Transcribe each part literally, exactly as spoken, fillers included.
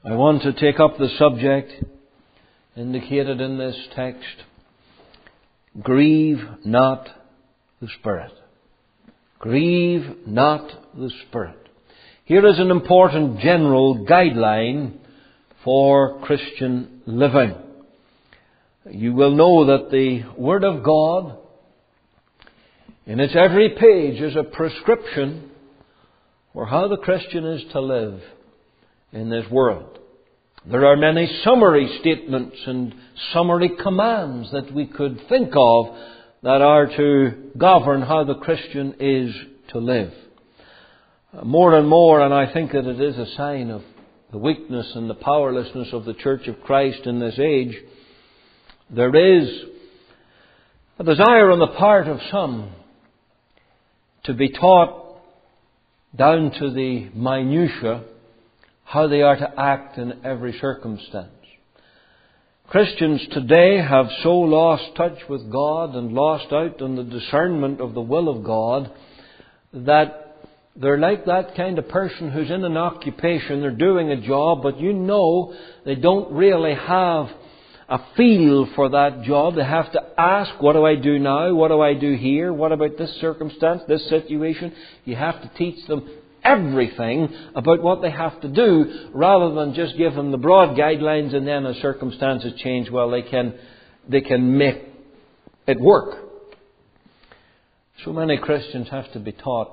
I want to take up the subject indicated in this text. Grieve not the Spirit. Grieve not the Spirit. Here is an important general guideline for Christian living. You will know that the Word of God, in its every page, is a prescription for how the Christian is to live in this world. There are many summary statements and summary commands that we could think of that are to govern how the Christian is to live. More and more, and I think that it is a sign of the weakness and the powerlessness of the Church of Christ in this age, there is a desire on the part of some to be taught down to the minutiae how they are to act in every circumstance. Christians today have so lost touch with God and lost out on the discernment of the will of God that they're like that kind of person who's in an occupation, they're doing a job, but you know they don't really have a feel for that job. They have to ask, what do I do now? What do I do here? What about this circumstance, this situation? You have to teach them everything about what they have to do, rather than just give them the broad guidelines and then as circumstances change, well, they can, they can make it work. So many Christians have to be taught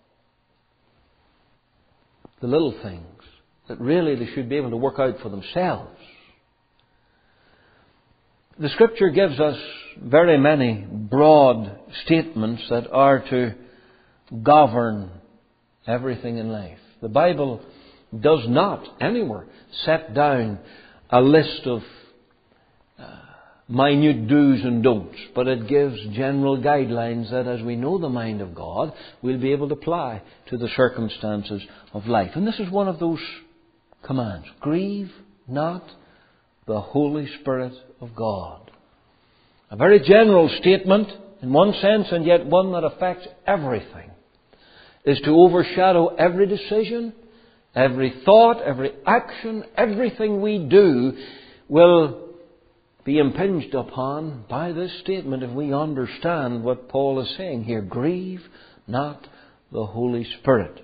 the little things that really they should be able to work out for themselves. The Scripture gives us very many broad statements that are to govern everything in life. The Bible does not anywhere set down a list of uh, minute do's and don'ts, but it gives general guidelines that, as we know the mind of God, we'll be able to apply to the circumstances of life. And this is one of those commands. Grieve not the Holy Spirit of God. A very general statement in one sense, and yet one that affects everything. Is to overshadow every decision, every thought, every action, everything we do will be impinged upon by this statement if we understand what Paul is saying here. Grieve not the Holy Spirit.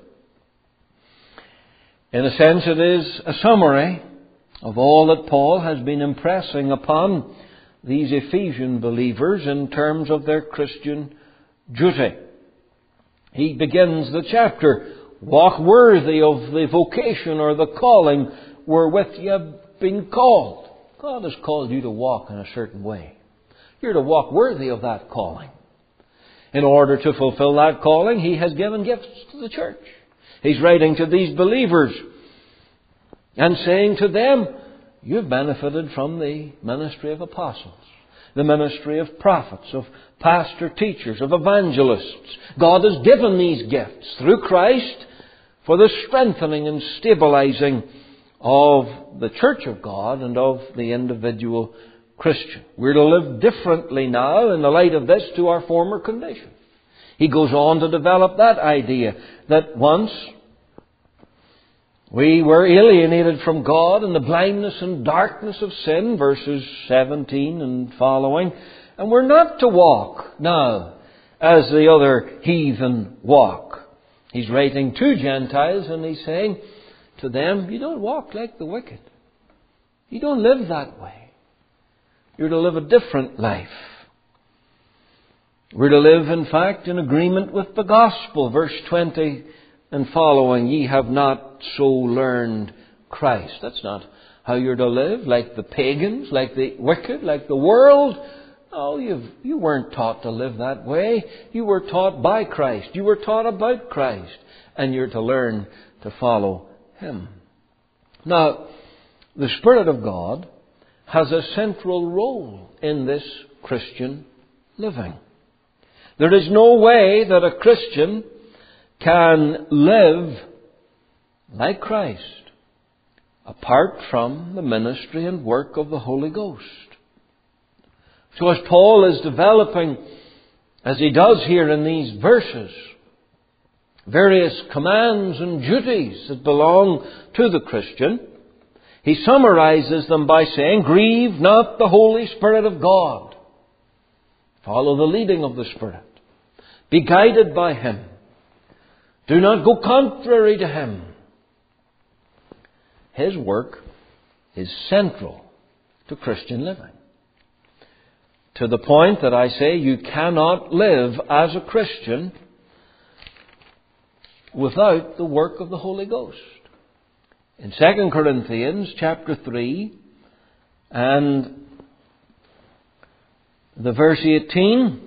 In a sense, it is a summary of all that Paul has been impressing upon these Ephesian believers in terms of their Christian duty. He begins the chapter, walk worthy of the vocation or the calling wherewith you have been called. God has called you to walk in a certain way. You're to walk worthy of that calling. In order to fulfill that calling, He has given gifts to the church. He's writing to these believers and saying to them, you've benefited from the ministry of apostles, the ministry of prophets, of pastor teachers, of evangelists. God has given these gifts through Christ for the strengthening and stabilizing of the church of God and of the individual Christian. We're to live differently now in the light of this to our former condition. He goes on to develop that idea that once we were alienated from God in the blindness and darkness of sin, verses seventeen and following, and we're not to walk now as the other heathen walk. He's writing to Gentiles and he's saying to them, you don't walk like the wicked. You don't live that way. You're to live a different life. We're to live, in fact, in agreement with the gospel. Verse twenty and following, ye have not so learned Christ. That's not how you're to live, like the pagans, like the wicked, like the world. Oh, you've, you weren't taught to live that way. You were taught by Christ. You were taught about Christ. And you're to learn to follow Him. Now, the Spirit of God has a central role in this Christian living. There is no way that a Christian can live like Christ apart from the ministry and work of the Holy Ghost. So as Paul is developing, as he does here in these verses, various commands and duties that belong to the Christian, He summarizes them by saying, grieve not the Holy Spirit of God. Follow the leading of the Spirit. Be guided by Him. Do not go contrary to Him. His work is central to Christian living. To the point that I say you cannot live as a Christian without the work of the Holy Ghost. In Second Corinthians chapter three and the verse eighteen,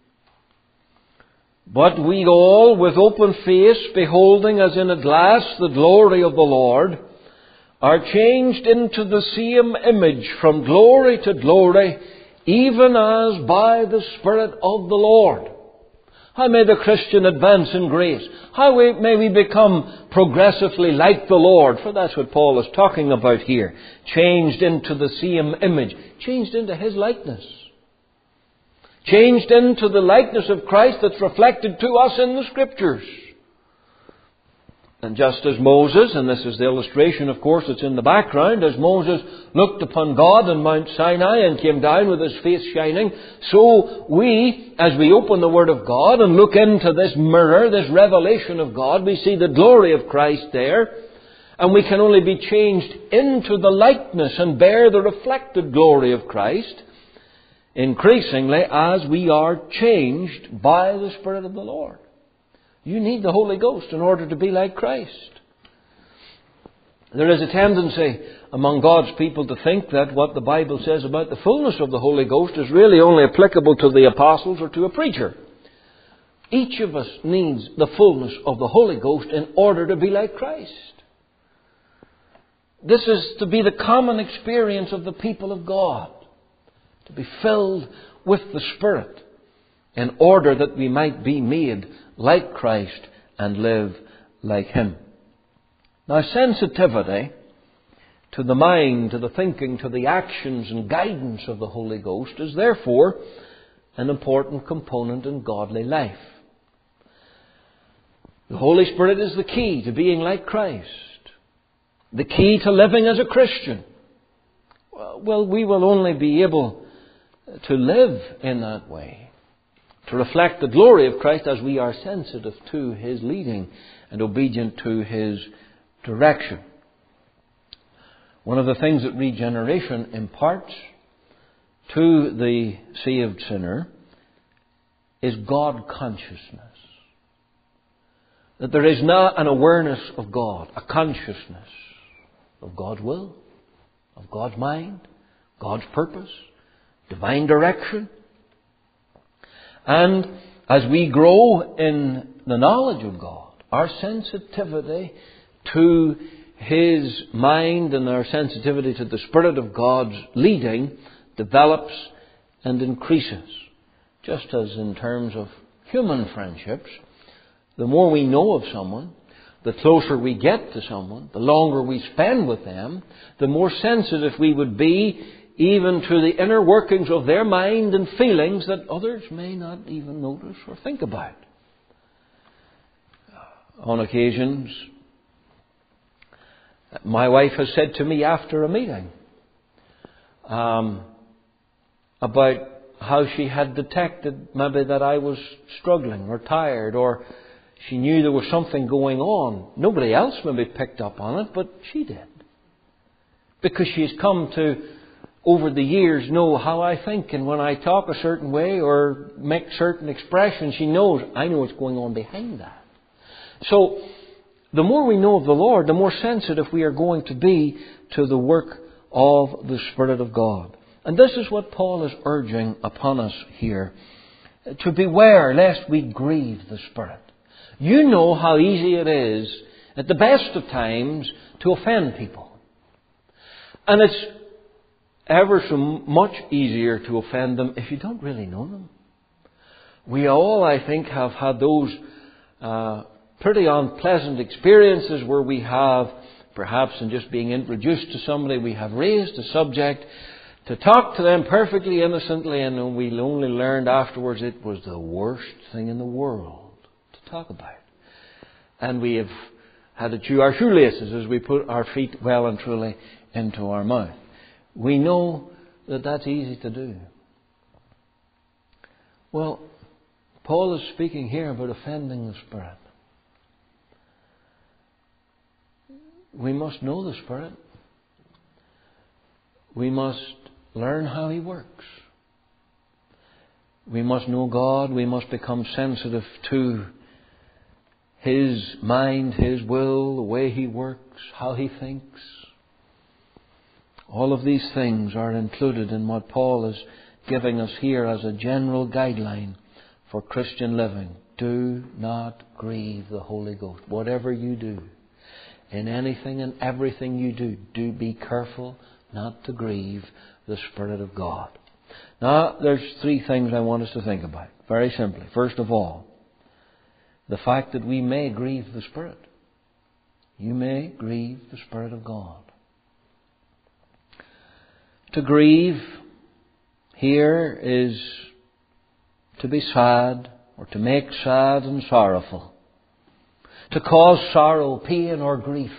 but we all with open face, beholding as in a glass the glory of the Lord, are changed into the same image from glory to glory, even as by the Spirit of the Lord. How may the Christian advance in grace? How may we become progressively like the Lord? For that's what Paul is talking about here. Changed into the same image. Changed into His likeness. Changed into the likeness of Christ that's reflected to us in the Scriptures. And just as Moses, and this is the illustration, of course, that's in the background, as Moses looked upon God on Mount Sinai and came down with his face shining, so we, as we open the Word of God and look into this mirror, this revelation of God, we see the glory of Christ there, and we can only be changed into the likeness and bear the reflected glory of Christ, increasingly as we are changed by the Spirit of the Lord. You need the Holy Ghost in order to be like Christ. There is a tendency among God's people to think that what the Bible says about the fullness of the Holy Ghost is really only applicable to the apostles or to a preacher. Each of us needs the fullness of the Holy Ghost in order to be like Christ. This is to be the common experience of the people of God. To be filled with the Spirit in order that we might be made like Christ and live like Him. Now, sensitivity to the mind, to the thinking, to the actions and guidance of the Holy Ghost is therefore an important component in godly life. The Holy Spirit is the key to being like Christ. The key to living as a Christian. Well, we will only be able to live in that way, to reflect the glory of Christ as we are sensitive to His leading and obedient to His direction. One of the things that regeneration imparts to the saved sinner is God consciousness. That there is now an awareness of God, a consciousness of God's will, of God's mind, God's purpose, divine direction. And as we grow in the knowledge of God, our sensitivity to His mind and our sensitivity to the Spirit of God's leading develops and increases. Just as in terms of human friendships, the more we know of someone, the closer we get to someone, the longer we spend with them, the more sensitive we would be even to the inner workings of their mind and feelings that others may not even notice or think about. On occasions, my wife has said to me after a meeting um, about how she had detected maybe that I was struggling or tired, or she knew there was something going on. Nobody else maybe picked up on it, but she did. Because she's come to, over the years, know how I think, and when I talk a certain way or make certain expressions, she knows I know what's going on behind that. So, the more we know of the Lord, the more sensitive we are going to be to the work of the Spirit of God. And this is what Paul is urging upon us here. To beware lest we grieve the Spirit. You know how easy it is, at the best of times, to offend people. And it's ever so much easier to offend them if you don't really know them. We all, I think, have had those uh, pretty unpleasant experiences where we have, perhaps in just being introduced to somebody, we have raised a subject to talk to them perfectly innocently, and then we only learned afterwards it was the worst thing in the world to talk about. And we have had to chew our shoelaces as we put our feet well and truly into our mouth. We know that that's easy to do. Well, Paul is speaking here about offending the Spirit. We must know the Spirit. We must learn how He works. We must know God. We must become sensitive to His mind, His will, the way He works, how He thinks. All of these things are included in what Paul is giving us here as a general guideline for Christian living. Do not grieve the Holy Ghost. Whatever you do, in anything and everything you do, do be careful not to grieve the Spirit of God. Now, there's three things I want us to think about. Very simply. First of all, the fact that we may grieve the Spirit. You may grieve the Spirit of God. To grieve here is to be sad, or to make sad and sorrowful. To cause sorrow, pain, or grief.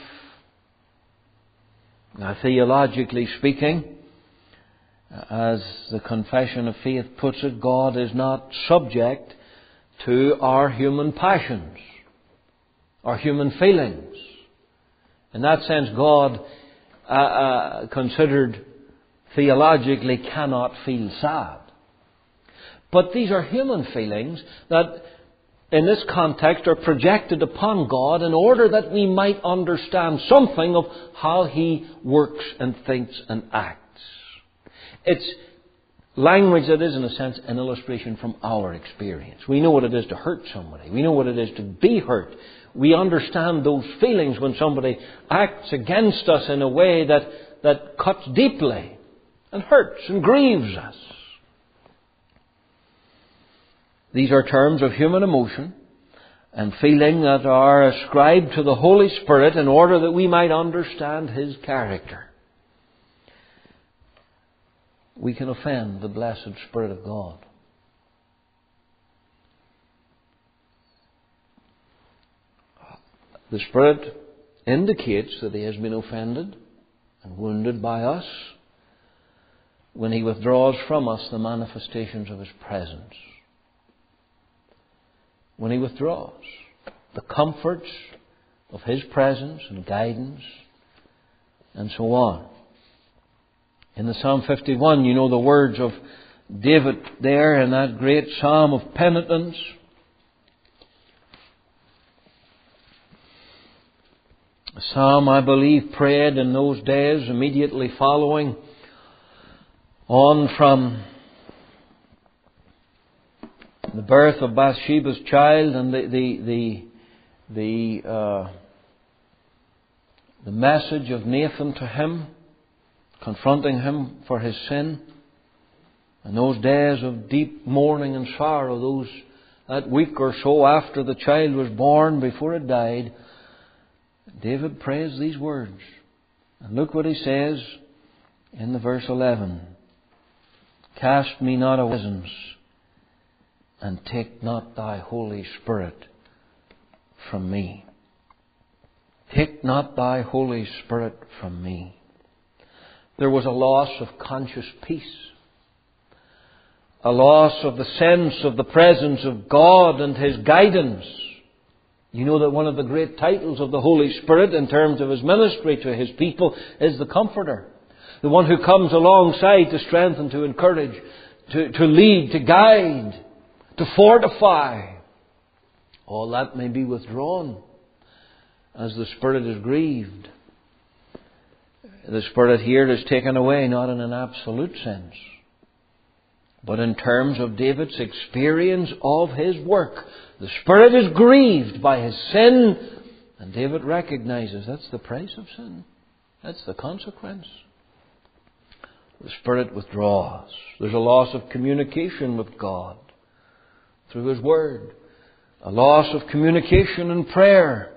Now, theologically speaking, as the Confession of Faith puts it, God is not subject to our human passions, our human feelings. In that sense, God, uh, uh, considered theologically, cannot feel sad. But these are human feelings that, in this context, are projected upon God in order that we might understand something of how He works and thinks and acts. It's language that is, in a sense, an illustration from our experience. We know what it is to hurt somebody. We know what it is to be hurt. We understand those feelings when somebody acts against us in a way that, that cuts deeply and hurts and grieves us. These are terms of human emotion and feeling that are ascribed to the Holy Spirit in order that we might understand His character. We can offend the blessed Spirit of God. The Spirit indicates that He has been offended and wounded by us when He withdraws from us the manifestations of His presence. When He withdraws the comforts of His presence and guidance and so on. In the Psalm fifty-one, you know the words of David there in that great psalm of penitence. A psalm, I believe, prayed in those days immediately following on from the birth of Bathsheba's child and the the the the, uh, the message of Nathan to him, confronting him for his sin. And those days of deep mourning and sorrow, those that week or so after the child was born, before it died, David prays these words. And look what he says in the verse eleven. Cast me not away, and take not Thy Holy Spirit from me. Take not Thy Holy Spirit from me. There was a loss of conscious peace. A loss of the sense of the presence of God and His guidance. You know that one of the great titles of the Holy Spirit in terms of His ministry to His people is the Comforter. The one who comes alongside to strengthen, to encourage, to, to lead, to guide, to fortify. All that may be withdrawn as the Spirit is grieved. The Spirit here is taken away, not in an absolute sense, but in terms of David's experience of his work. The Spirit is grieved by his sin, and David recognizes that's the price of sin. That's the consequence. The Spirit withdraws. There's a loss of communication with God through His Word. A loss of communication in prayer.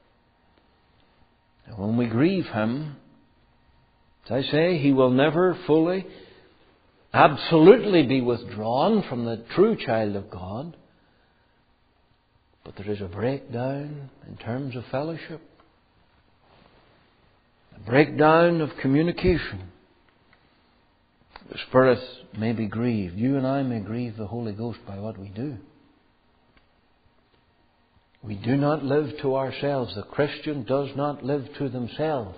And when we grieve Him, as I say, He will never fully, absolutely be withdrawn from the true child of God. But there is a breakdown in terms of fellowship. A breakdown of communication. The Spirit may be grieved. You and I may grieve the Holy Ghost by what we do. We do not live to ourselves. The Christian does not live to themselves.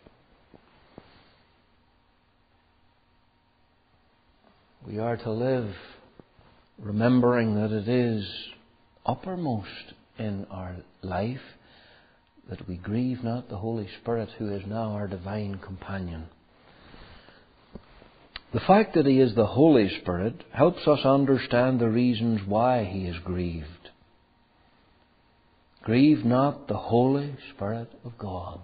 We are to live remembering that it is uppermost in our life that we grieve not the Holy Spirit, who is now our divine companion. The fact that He is the Holy Spirit helps us understand the reasons why He is grieved. Grieve not the Holy Spirit of God.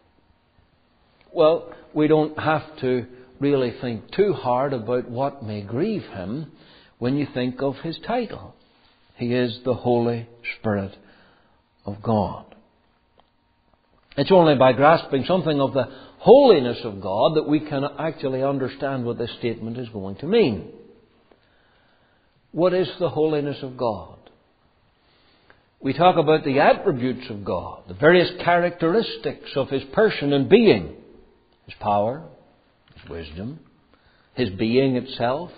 Well, we don't have to really think too hard about what may grieve Him when you think of His title. He is the Holy Spirit of God. It's only by grasping something of the holiness of God that we can actually understand what this statement is going to mean. What is the holiness of God? We talk about the attributes of God, the various characteristics of His person and being. His power, His wisdom, His being itself.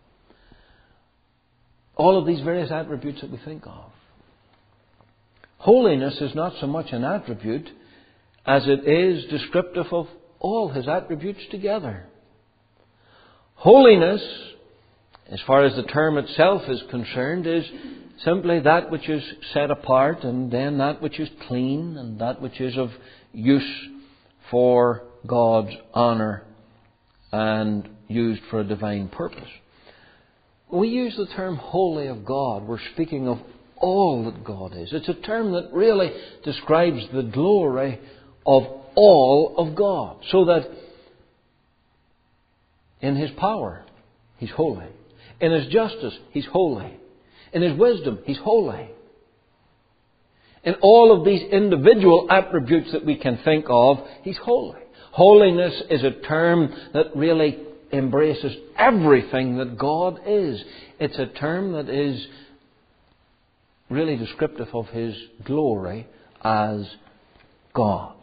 All of these various attributes that we think of. Holiness is not so much an attribute as it is descriptive of all His attributes together. Holiness, as far as the term itself is concerned, is simply that which is set apart, and then that which is clean, and that which is of use for God's honour and used for a divine purpose. When we use the term holy of God, we're speaking of all that God is. It's a term that really describes the glory of all of God. So that in His power, He's holy. In His justice, He's holy. In His wisdom, He's holy. In all of these individual attributes that we can think of, He's holy. Holiness is a term that really embraces everything that God is. It's a term that is really descriptive of His glory as God.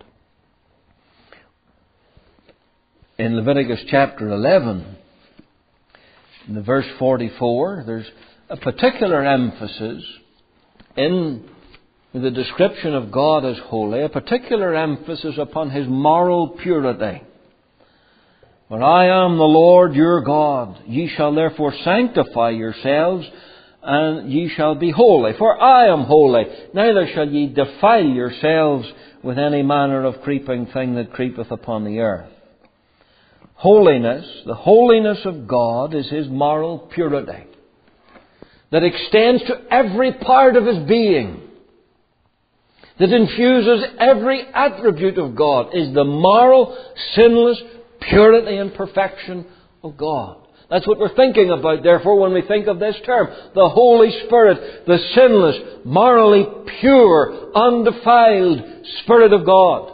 In Leviticus chapter eleven, in the verse forty-four, there's a particular emphasis in the description of God as holy, a particular emphasis upon His moral purity. For I am the Lord your God. Ye shall therefore sanctify yourselves, and ye shall be holy. For I am holy. Neither shall ye defile yourselves with any manner of creeping thing that creepeth upon the earth. Holiness, the holiness of God, is His moral purity that extends to every part of His being, that infuses every attribute of God, is the moral, sinless purity and perfection of God. That's what we're thinking about, therefore, when we think of this term. The Holy Spirit, the sinless, morally pure, undefiled Spirit of God.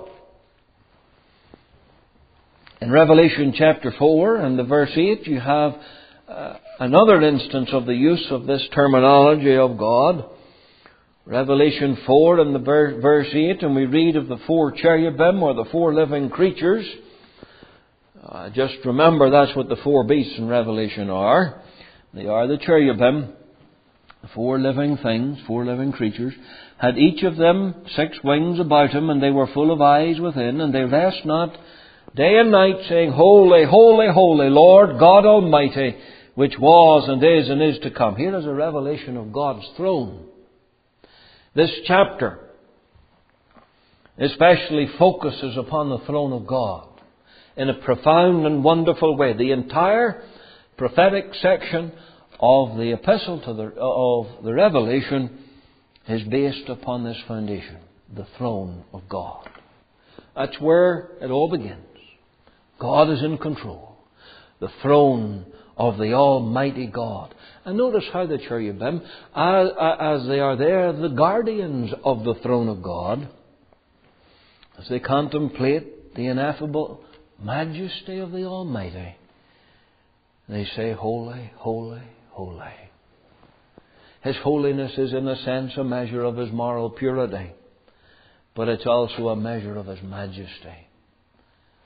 In Revelation chapter four and the verse eight, you have uh, another instance of the use of this terminology of God. Revelation four and the ver- verse eight, and we read of the four cherubim, or the four living creatures. Uh, just remember that's what the four beasts in Revelation are. They are the cherubim, the four living things, four living creatures. Had each of them six wings about him, and they were full of eyes within, and they rest not day and night, saying, Holy, holy, holy, Lord God Almighty, which was and is and is to come. Here is a revelation of God's throne. This chapter especially focuses upon the throne of God in a profound and wonderful way. The entire prophetic section of the epistle to the, of the Revelation is based upon this foundation, the throne of God. That's where it all begins. God is in control. The throne of the Almighty God. And notice how the cherubim, as, as they are there, the guardians of the throne of God, as they contemplate the ineffable majesty of the Almighty, they say, Holy, holy, holy. His holiness is in a sense a measure of His moral purity, but it's also a measure of His majesty.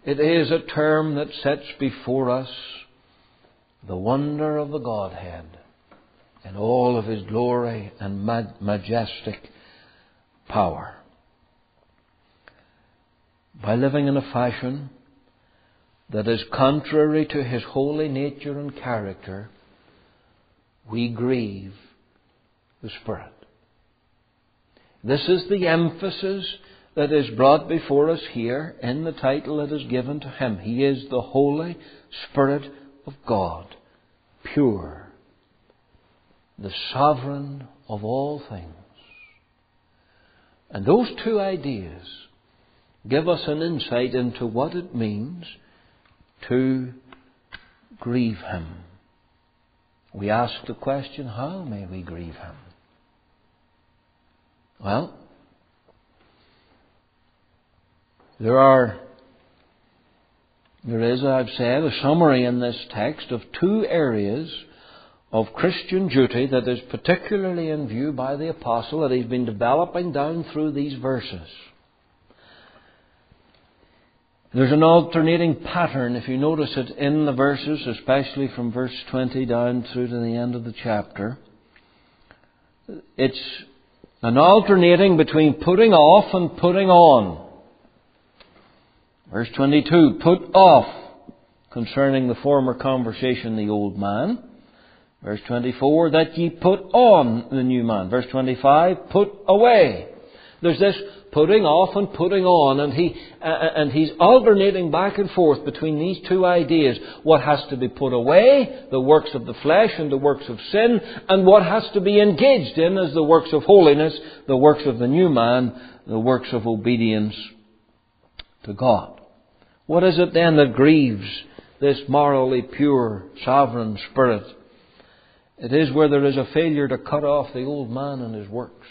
It is a term that sets before us the wonder of the Godhead in all of His glory and majestic power. By living in a fashion that is contrary to His holy nature and character, we grieve the Spirit. This is the emphasis that is brought before us here in the title that is given to Him. He is the Holy Spirit of God, pure, the sovereign of all things. And those two ideas give us an insight into what it means to grieve Him. We ask the question, how may we grieve Him? Well, there are, there is, I've said, a summary in this text of two areas of Christian duty that is particularly in view by the Apostle that he's been developing down through these verses. There's an alternating pattern, if you notice it in the verses, especially from verse twenty down through to the end of the chapter. It's an alternating between putting off and putting on. Verse twenty-two, put off, concerning the former conversation, the old man. Verse twenty-four, that ye put on the new man. Verse twenty-five, put away. There's this putting off and putting on, and he uh, and he's alternating back and forth between these two ideas. What has to be put away, the works of the flesh and the works of sin, and what has to be engaged in as the works of holiness, the works of the new man, the works of obedience to God. What is it then that grieves this morally pure, sovereign Spirit? It is where there is a failure to cut off the old man and his works.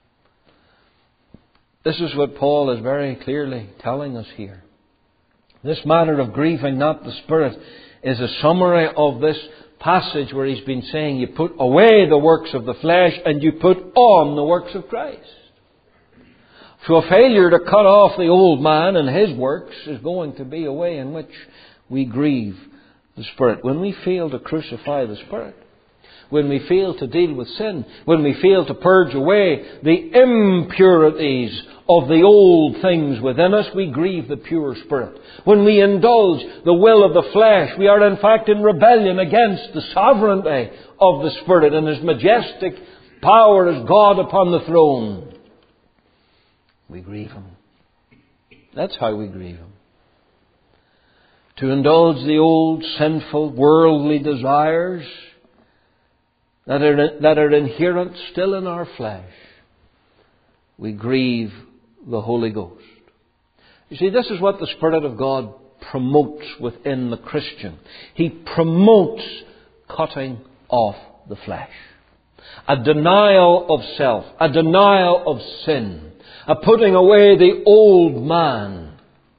This is what Paul is very clearly telling us here. This matter of grieving not the Spirit is a summary of this passage where he's been saying you put away the works of the flesh and you put on the works of Christ. So a failure to cut off the old man and his works is going to be a way in which we grieve the Spirit. When we fail to crucify the Spirit, when we fail to deal with sin, when we fail to purge away the impurities of the old things within us, we grieve the pure Spirit. When we indulge the will of the flesh, we are in fact in rebellion against the sovereignty of the Spirit and His majestic power as God upon the throne. We grieve Him. That's how we grieve Him. To indulge the old sinful worldly desires that are, that are inherent still in our flesh, we grieve the Holy Ghost. You see, this is what the Spirit of God promotes within the Christian. He promotes cutting off the flesh. A denial of self, a denial of sin, a putting away the old man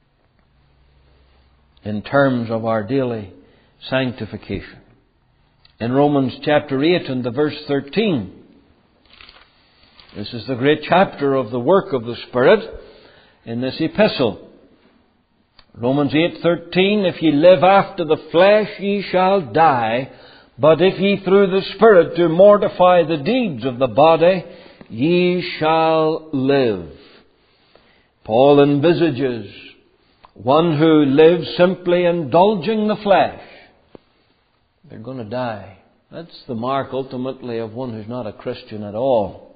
in terms of our daily sanctification. In Romans chapter eight and the verse thirteen, this is the great chapter of the work of the Spirit in this epistle. Romans eight thirteen, if ye live after the flesh, ye shall die. But if ye through the Spirit do mortify the deeds of the body, ye shall live. Paul envisages one who lives simply indulging the flesh. They're going to die. That's the mark ultimately of one who's not a Christian at all.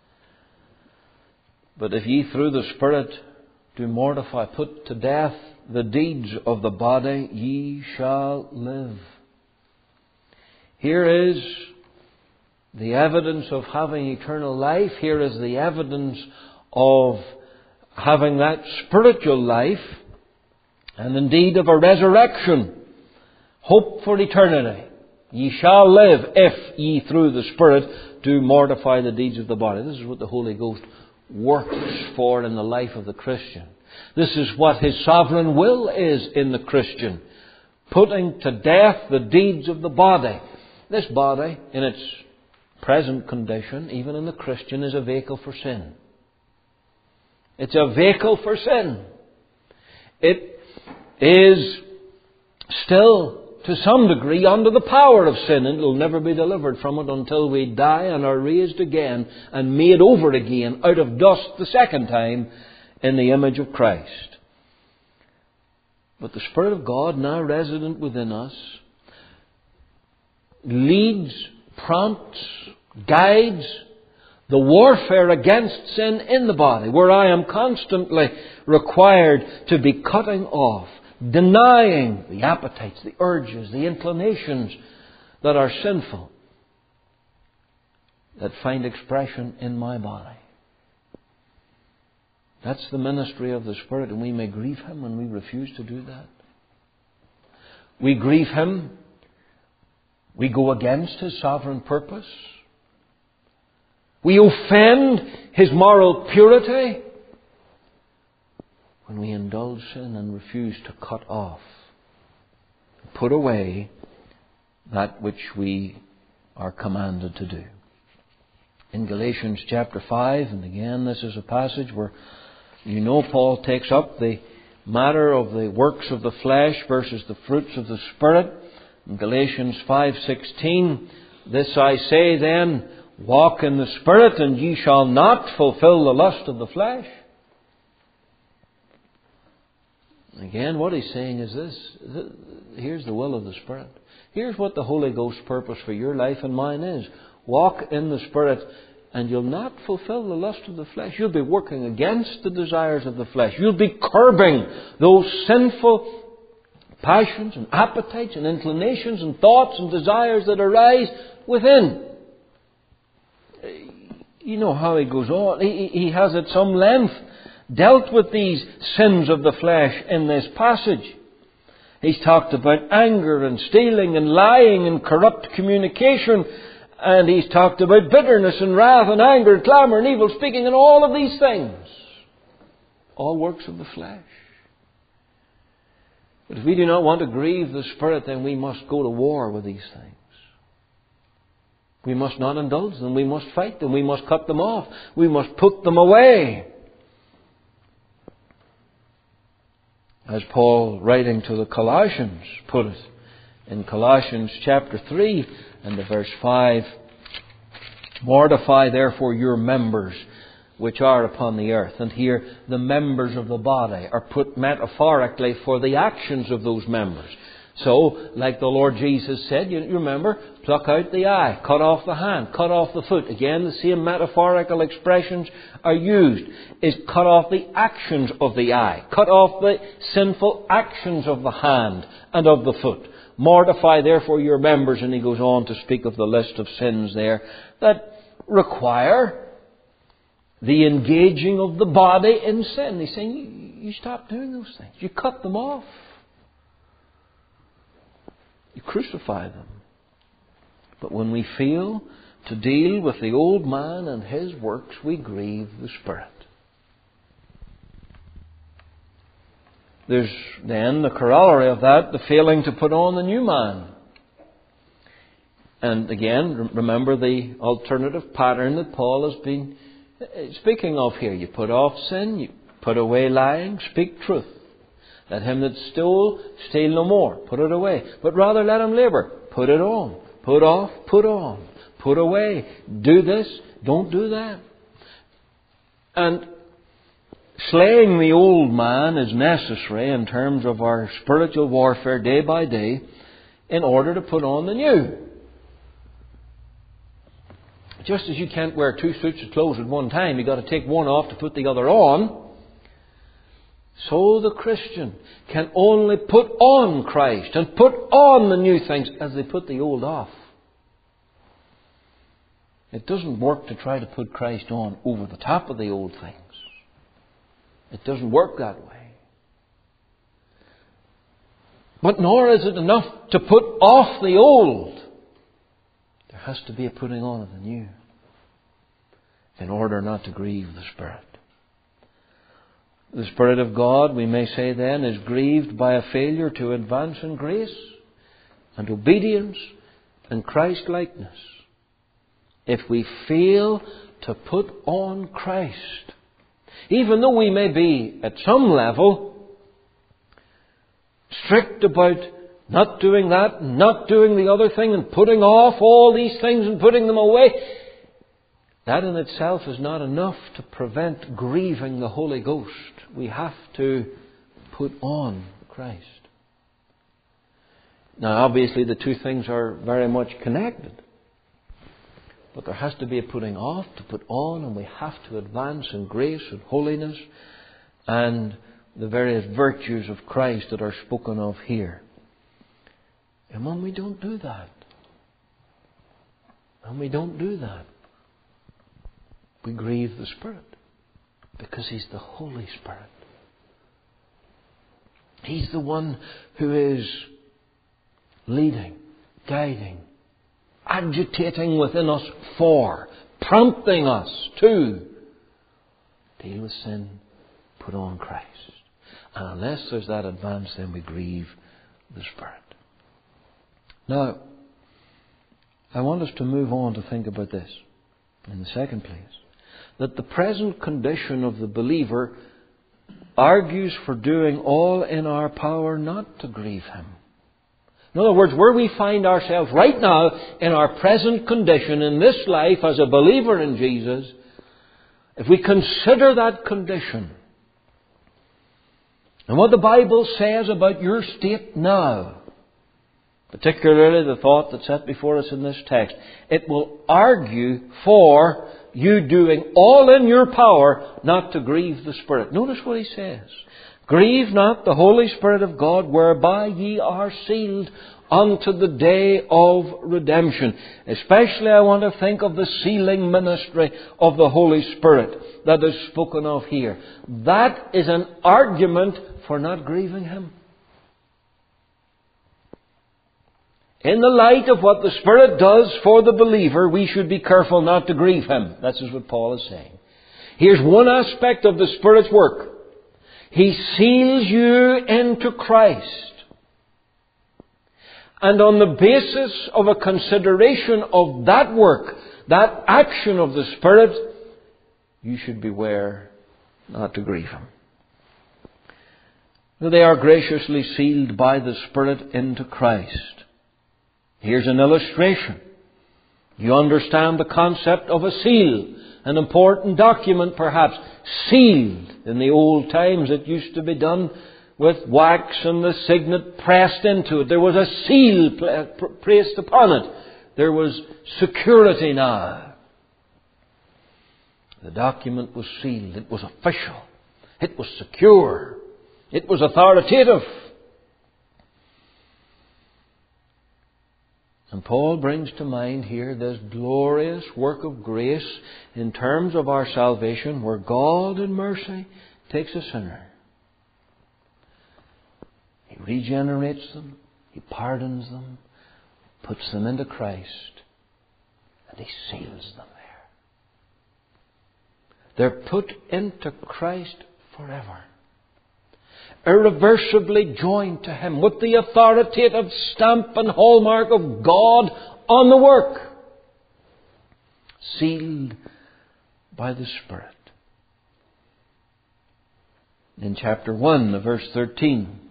But if ye through the Spirit do mortify, put to death the deeds of the body, ye shall live. Here is the evidence of having eternal life. Here is the evidence of having that spiritual life, and indeed of a resurrection. Hope for eternity. Ye shall live if ye through the Spirit do mortify the deeds of the body. This is what the Holy Ghost works for in the life of the Christian. This is what His sovereign will is in the Christian. Putting to death the deeds of the body. This body, in its present condition, even in the Christian, is a vehicle for sin. It's a vehicle for sin. It is still, to some degree, under the power of sin, and it will never be delivered from it until we die and are raised again and made over again out of dust the second time in the image of Christ. But the Spirit of God, now resident within us, leads, prompts, guides the warfare against sin in the body, where I am constantly required to be cutting off, denying the appetites, the urges, the inclinations that are sinful, that find expression in my body. That's the ministry of the Spirit, and we may grieve Him when we refuse to do that. We grieve Him. We go against His sovereign purpose. We offend His moral purity when we indulge sin and refuse to cut off, put away that which we are commanded to do. In Galatians chapter five, and again this is a passage where you know Paul takes up the matter of the works of the flesh versus the fruits of the Spirit. In Galatians five sixteen, this I say then, walk in the Spirit, and ye shall not fulfill the lust of the flesh. Again, what he's saying is this. Here's the will of the Spirit. Here's what the Holy Ghost's purpose for your life and mine is. Walk in the Spirit, and you'll not fulfill the lust of the flesh. You'll be working against the desires of the flesh. You'll be curbing those sinful passions and appetites and inclinations and thoughts and desires that arise within. You know how he goes on. He, he has at some length dealt with these sins of the flesh in this passage. He's talked about anger and stealing and lying and corrupt communication. And he's talked about bitterness and wrath and anger and clamour and evil speaking and all of these things. All works of the flesh. But if we do not want to grieve the Spirit, then we must go to war with these things. We must not indulge them. We must fight them. We must cut them off. We must put them away. As Paul, writing to the Colossians, put it in Colossians chapter three and the verse five, mortify therefore your members which are upon the earth. And here the members of the body are put metaphorically for the actions of those members. So, like the Lord Jesus said, you remember, pluck out the eye, cut off the hand, cut off the foot. Again, the same metaphorical expressions are used. Is cut off the actions of the eye, cut off the sinful actions of the hand and of the foot. Mortify therefore your members, and he goes on to speak of the list of sins there that require the engaging of the body in sin. He's saying, you, you stop doing those things. You cut them off. You crucify them. But when we fail to deal with the old man and his works, we grieve the Spirit. There's then the corollary of that, the failing to put on the new man. And again, remember the alternative pattern that Paul has been speaking of here. You put off sin, you put away lying, speak truth. Let him that stole, steal no more. Put it away. But rather let him labour. Put it on. Put off, put on. Put away. Do this, don't do that. And slaying the old man is necessary in terms of our spiritual warfare day by day in order to put on the new. Just as you can't wear two suits of clothes at one time, you've got to take one off to put the other on. So the Christian can only put on Christ and put on the new things as they put the old off. It doesn't work to try to put Christ on over the top of the old things. It doesn't work that way. But nor is it enough to put off the old. There has to be a putting on of the new in order not to grieve the Spirit. The Spirit of God, we may say then, is grieved by a failure to advance in grace and obedience and Christ-likeness. If we fail to put on Christ, even though we may be at some level strict about not doing that and not doing the other thing and putting off all these things and putting them away, that in itself is not enough to prevent grieving the Holy Ghost. We have to put on Christ. Now, obviously, the two things are very much connected. But there has to be a putting off to put on, and we have to advance in grace and holiness and the various virtues of Christ that are spoken of here. And when we don't do that, when we don't do that, we grieve the Spirit, because He's the Holy Spirit. He's the one who is leading, guiding, agitating within us for, prompting us to deal with sin, put on Christ. And unless there's that advance, then we grieve the Spirit. Now, I want us to move on to think about this. In the second place, that the present condition of the believer argues for doing all in our power not to grieve Him. In other words, where we find ourselves right now in our present condition in this life as a believer in Jesus, if we consider that condition and what the Bible says about your state now, particularly the thought that's set before us in this text, it will argue for you doing all in your power not to grieve the Spirit. Notice what he says. Grieve not the Holy Spirit of God, whereby ye are sealed unto the day of redemption. Especially I want to think of the sealing ministry of the Holy Spirit that is spoken of here. That is an argument for not grieving Him. In the light of what the Spirit does for the believer, we should be careful not to grieve Him. That's what Paul is saying. Here's one aspect of the Spirit's work. He seals you into Christ. And on the basis of a consideration of that work, that action of the Spirit, you should beware not to grieve Him. They are graciously sealed by the Spirit into Christ. Here's an illustration. You understand the concept of a seal. An important document, perhaps, sealed. In the old times it used to be done with wax and the signet pressed into it. There was a seal placed upon it. There was security now. The document was sealed. It was official. It was secure. It was authoritative. And Paul brings to mind here this glorious work of grace in terms of our salvation, where God in mercy takes a sinner. He regenerates them, He pardons them, puts them into Christ, and He seals them there. They're put into Christ forever. Irreversibly joined to Him with the authoritative stamp and hallmark of God on the work. Sealed by the Spirit. In chapter one, verse thirteen.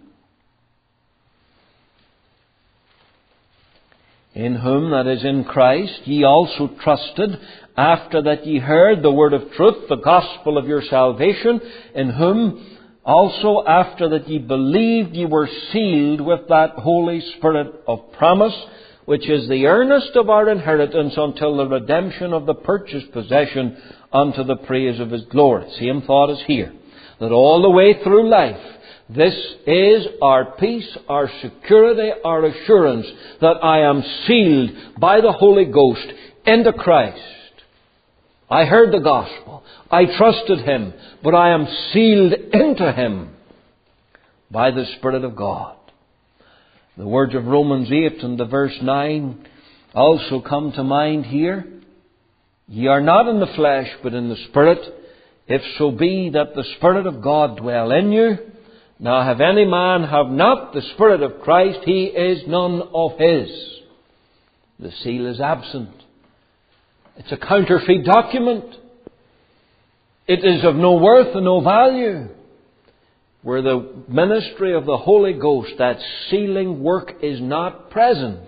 In whom, that is in Christ, ye also trusted, after that ye heard the word of truth, the gospel of your salvation, in whom also, after that ye believed, ye were sealed with that Holy Spirit of promise, which is the earnest of our inheritance until the redemption of the purchased possession unto the praise of His glory. Same thought as here. That all the way through life, this is our peace, our security, our assurance that I am sealed by the Holy Ghost into Christ. I heard the gospel. I trusted Him, but I am sealed into Him by the Spirit of God. The words of Romans eight and the verse nine also come to mind here. Ye are not in the flesh, but in the Spirit, if so be that the Spirit of God dwell in you. Now if any man have not the Spirit of Christ, he is none of His. The seal is absent. It's a counterfeit document. It is of no worth and no value. where the ministry of the Holy Ghost, that sealing work, is not present,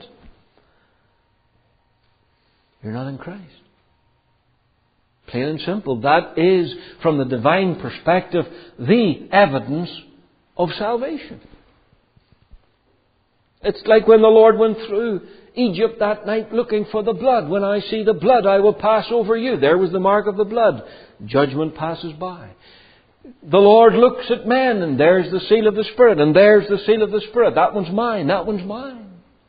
you're not in Christ. Plain and simple. That is, from the divine perspective, the evidence of salvation. It's like when the Lord went through Egypt that night looking for the blood. When I see the blood, I will pass over you. There was the mark of the blood. Judgment passes by. The Lord looks at men, and there's the seal of the Spirit, and there's the seal of the Spirit. That one's mine, that one's mine.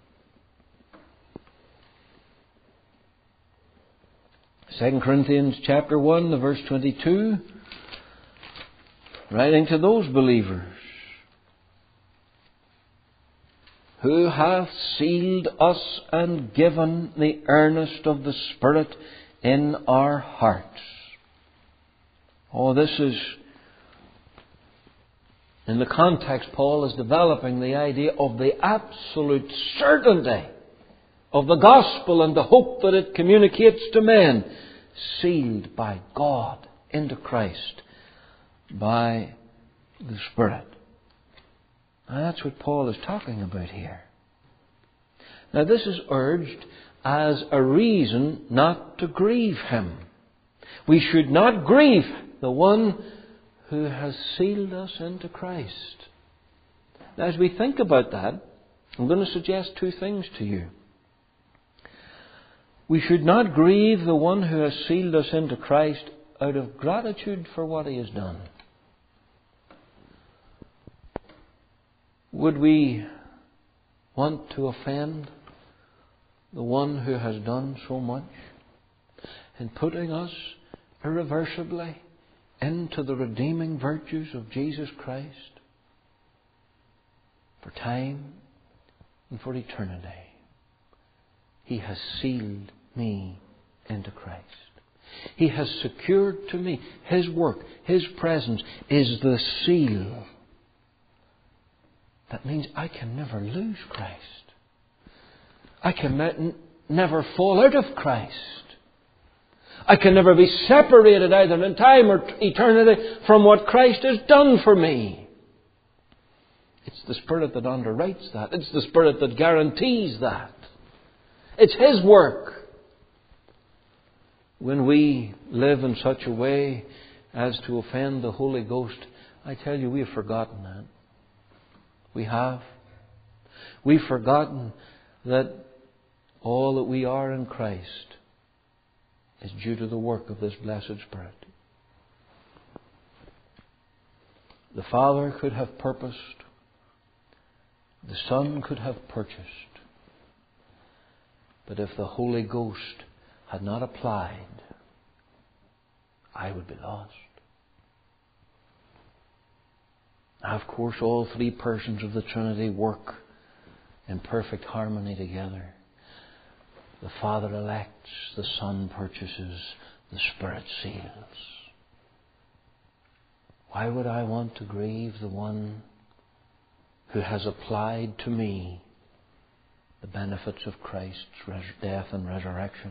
Second Corinthians chapter one, verse twenty-two, writing to those believers, who hath sealed us and given the earnest of the Spirit in our hearts. Oh, this is, in the context, Paul is developing the idea of the absolute certainty of the gospel and the hope that it communicates to men, sealed by God into Christ by the Spirit. Now that's what Paul is talking about here. Now this is urged as a reason not to grieve Him. We should not grieve the one who has sealed us into Christ. Now as we think about that, I'm going to suggest two things to you. We should not grieve the one who has sealed us into Christ out of gratitude for what He has done. Would we want to offend the one who has done so much in putting us irreversibly into the redeeming virtues of Jesus Christ for time and for eternity? He has sealed me into Christ. He has secured to me His work. His presence is the seal. That means I can never lose Christ. I can ne- never fall out of Christ. I can never be separated either in time or eternity from what Christ has done for me. It's the Spirit that underwrites that. It's the Spirit that guarantees that. It's His work. When we live in such a way as to offend the Holy Ghost, I tell you, we have forgotten that. We have. We've forgotten that all that we are in Christ is due to the work of this blessed Spirit. The Father could have purposed. The Son could have purchased. But if the Holy Ghost had not applied, I would be lost. Now, of course, all three persons of the Trinity work in perfect harmony together. The Father elects, the Son purchases, the Spirit seals. Why would I want to grieve the one who has applied to me the benefits of Christ's res- death and resurrection?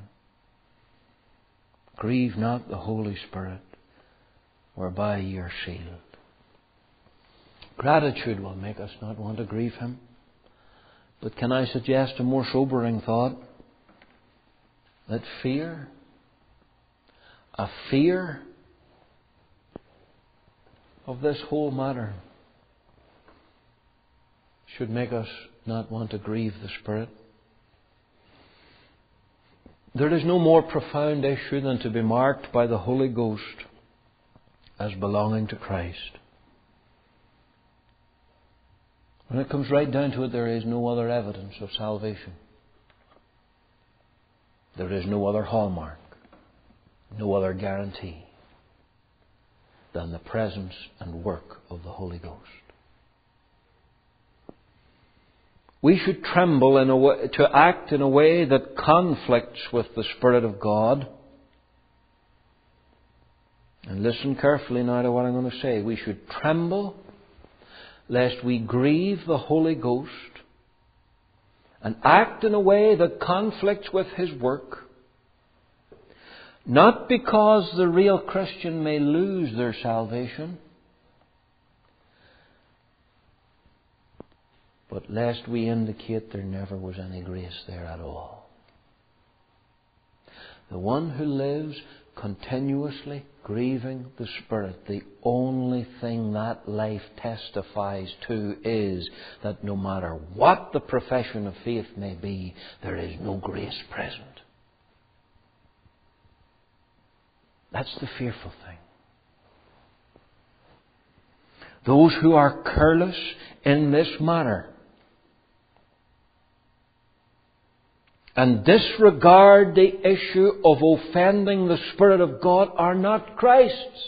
Grieve not the Holy Spirit, whereby ye are sealed. Gratitude will make us not want to grieve Him. But can I suggest a more sobering thought? That fear, a fear of this whole matter should make us not want to grieve the Spirit. There is no more profound issue than to be marked by the Holy Ghost as belonging to Christ. When it comes right down to it, there is no other evidence of salvation. There is no other hallmark, no other guarantee than the presence and work of the Holy Ghost. We should tremble in a way, to act in a way that conflicts with the Spirit of God. And listen carefully now to what I'm going to say. We should tremble lest we grieve the Holy Ghost and act in a way that conflicts with His work, not because the real Christian may lose their salvation, But lest we indicate there never was any grace there at all. The one who lives continuously grieving the Spirit, the only thing that life testifies to is that no matter what the profession of faith may be, there is no grace present. That's the fearful thing. Those who are careless in this matter and disregard the issue of offending the Spirit of God are not Christ's.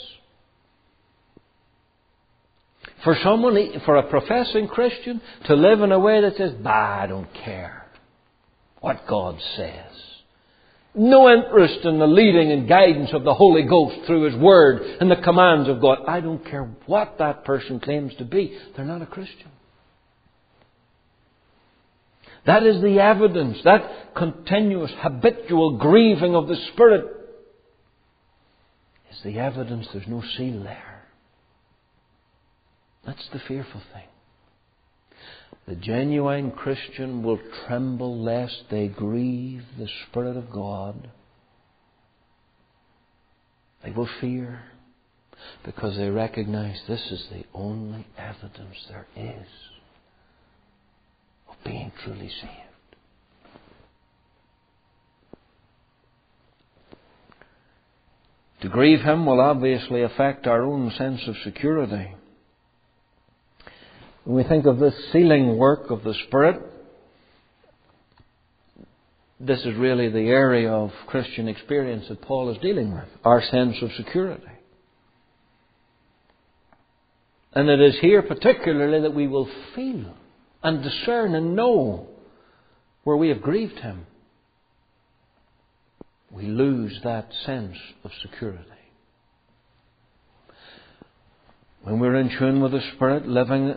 For someone, for a professing Christian, to live in a way that says, bah, I don't care what God says. No interest in the leading and guidance of the Holy Ghost through His Word and the commands of God. I don't care what that person claims to be. They're not a Christian. That is the evidence, that continuous, habitual grieving of the Spirit is the evidence there's no seal there. That's the fearful thing. The genuine Christian will tremble lest they grieve the Spirit of God. They will fear because they recognize this is the only evidence there is of being truly saved. To grieve Him will obviously affect our own sense of security. When we think of this sealing work of the Spirit, this is really the area of Christian experience that Paul is dealing with, our sense of security. And it is here particularly that we will feel and discern and know where we have grieved Him. We lose that sense of security. When we're in tune with the Spirit, living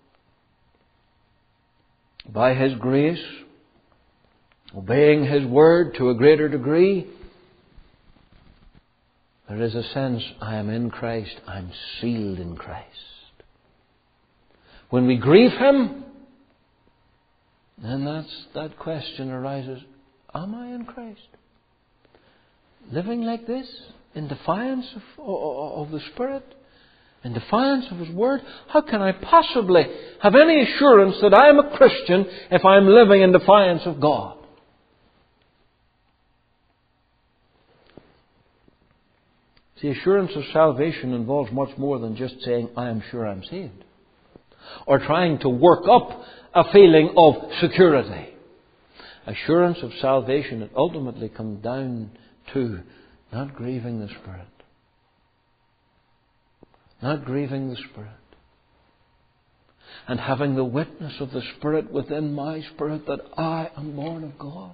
by His grace, obeying His Word to a greater degree, there is a sense, I am in Christ, I'm sealed in Christ. When we grieve Him, then that's, that question arises, am I in Christ? Living like this, in defiance of, of the Spirit? In defiance of His Word? How can I possibly have any assurance that I am a Christian if I am living in defiance of God? See, assurance of salvation involves much more than just saying, I am sure I'm saved. Or trying to work up a feeling of security. Assurance of salvation, it ultimately comes down to not grieving the Spirit. Not grieving the Spirit. And having the witness of the Spirit within my spirit that I am born of God.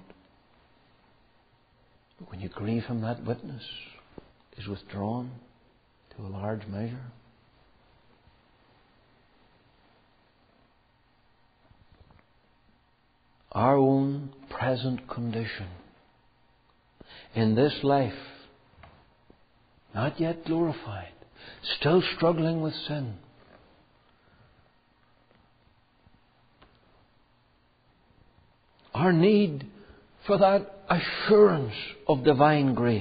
But when you grieve Him, that witness is withdrawn to a large measure. Our own present condition in this life, not yet glorified, still struggling with sin, our need for that assurance of divine grace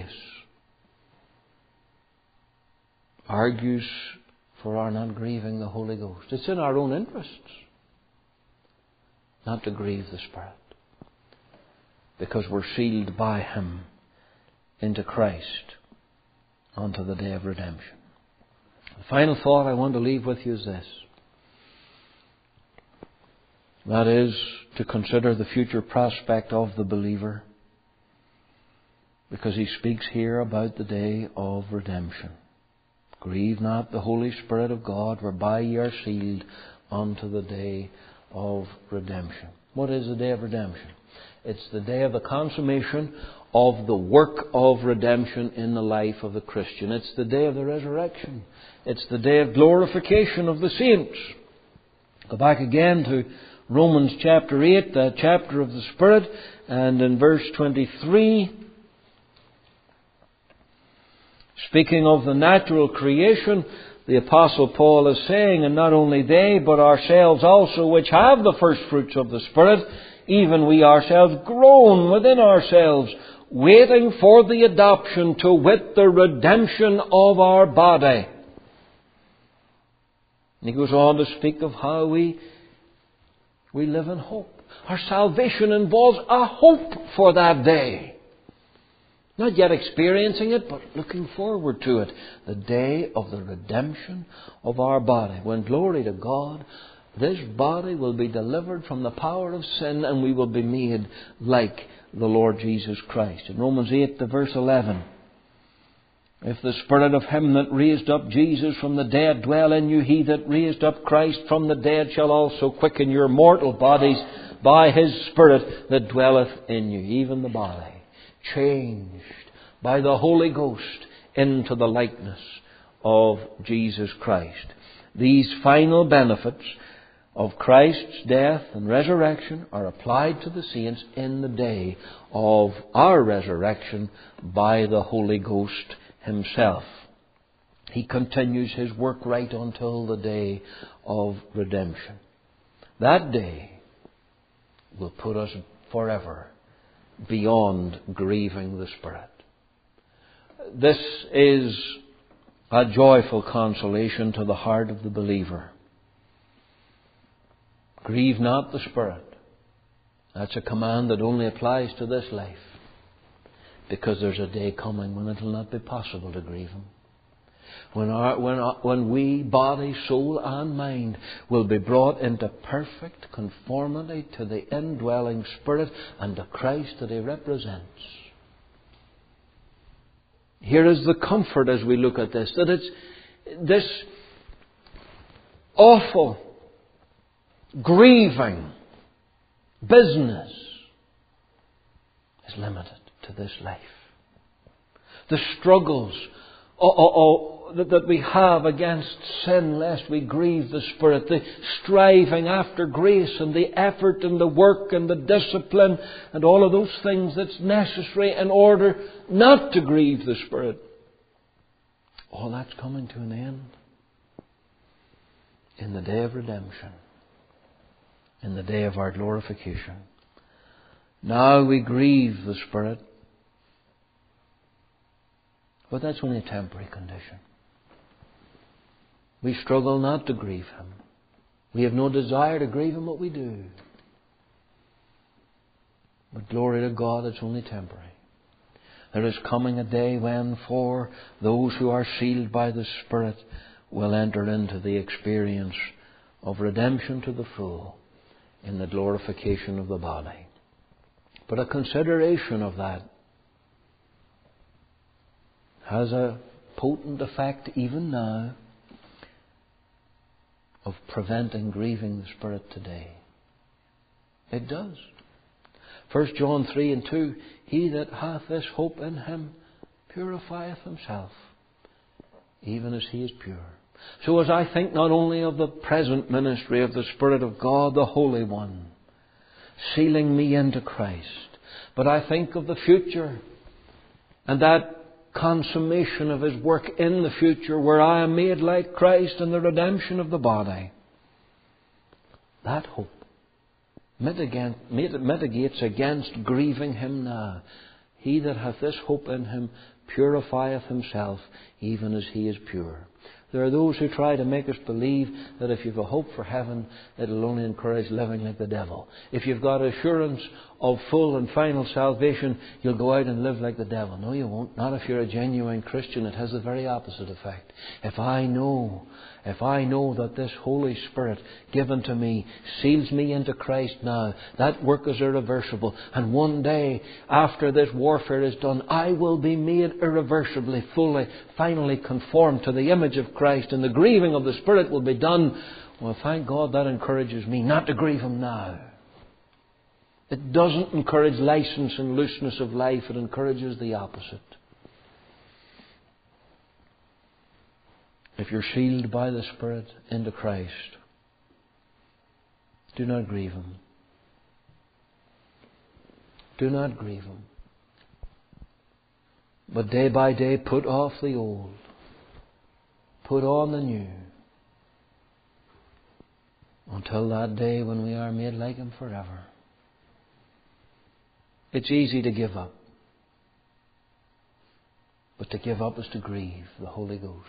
argues for our not grieving the Holy Ghost. It's in our own interests not to grieve the Spirit, because we're sealed by Him into Christ unto the day of redemption. The final thought I want to leave with you is this. That is to consider the future prospect of the believer, because he speaks here about the day of redemption. Grieve not the Holy Spirit of God, whereby ye are sealed unto the day of redemption. What is the day of redemption? It's the day of the consummation of the work of redemption in the life of the Christian. It's the day of the resurrection. It's the day of glorification of the saints. Go back again to Romans chapter eight, the chapter of the Spirit, and in verse twenty-three, speaking of the natural creation, the Apostle Paul is saying, and not only they, but ourselves also, which have the first fruits of the Spirit, even we ourselves groan within ourselves, waiting for the adoption, to wit, the redemption of our body. And he goes on to speak of how we, we live in hope. Our salvation involves a hope for that day. Not yet experiencing it, but looking forward to it. The day of the redemption of our body. When, glory to God, this body will be delivered from the power of sin, and we will be made like the Lord Jesus Christ. In Romans eight, the verse eleven. If the Spirit of Him that raised up Jesus from the dead dwell in you, He that raised up Christ from the dead shall also quicken your mortal bodies by His Spirit that dwelleth in you. Even the body changed by the Holy Ghost into the likeness of Jesus Christ. These final benefits of Christ's death and resurrection are applied to the saints in the day of our resurrection by the Holy Ghost Himself. He continues His work right until the day of redemption. That day will put us forever beyond grieving the Spirit. This is a joyful consolation to the heart of the believer. Grieve not the Spirit. That's a command that only applies to this life, because there's a day coming when it will not be possible to grieve Him. When, our, when, our, when we, body, soul and mind, will be brought into perfect conformity to the indwelling Spirit and to Christ that He represents. Here is the comfort as we look at this, that it's this awful, grieving business is limited to this life. The struggles oh, oh, oh, that, that we have against sin lest we grieve the Spirit, the striving after grace and the effort and the work and the discipline and all of those things that's necessary in order not to grieve the Spirit, all that's coming to an end in the day of redemption, in the day of our glorification. Now we grieve the Spirit, but that's only a temporary condition. We struggle not to grieve Him. We have no desire to grieve Him, but we do. But glory to God, it's only temporary. There is coming a day when, for those who are sealed by the Spirit, will enter into the experience of redemption to the full in the glorification of the body. But a consideration of that has a potent effect even now of preventing grieving the Spirit today. It does. First John three and two, He that hath this hope in Him purifieth himself, even as He is pure. So as I think not only of the present ministry of the Spirit of God, the Holy One, sealing me into Christ, but I think of the future and that consummation of His work in the future where I am made like Christ in the redemption of the body. That hope mitigates against grieving Him now. He that hath this hope in Him purifieth himself, even as He is pure. There are those who try to make us believe that if you've a hope for heaven, it'll only encourage living like the devil. If you've got assurance of full and final salvation, you'll go out and live like the devil. No, you won't. Not if you're a genuine Christian. It has the very opposite effect. If I know, if I know that this Holy Spirit given to me seals me into Christ now, that work is irreversible. And one day, after this warfare is done, I will be made irreversibly, fully, finally conformed to the image of Christ, and the grieving of the Spirit will be done. Well, thank God that encourages me not to grieve Him now. It doesn't encourage license and looseness of life. It encourages the opposite. If you're sealed by the Spirit into Christ, do not grieve Him. Do not grieve Him. But day by day put off the old. put on the new, until that day when we are made like Him forever. It's easy to give up. But to give up is to grieve the Holy Ghost.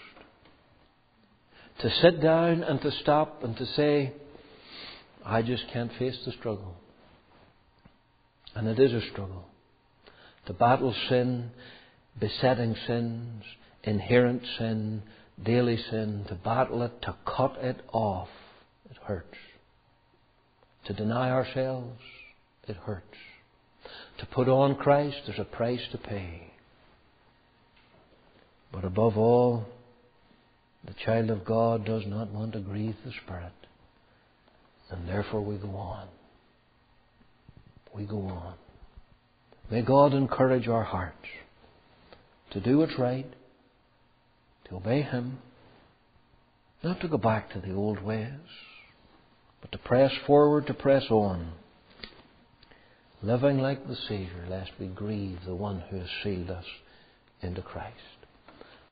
To sit down and to stop and to say, I just can't face the struggle. And it is a struggle. To battle sin, besetting sins, inherent sin, daily sin, to battle it, to cut it off, it hurts. To deny ourselves, it hurts. To put on Christ, there's a price to pay. But above all, the child of God does not want to grieve the Spirit. And therefore we go on. We go on. May God encourage our hearts to do what's right, to obey Him, not to go back to the old ways, but to press forward, to press on, living like the Saviour, lest we grieve the one who has sealed us into Christ.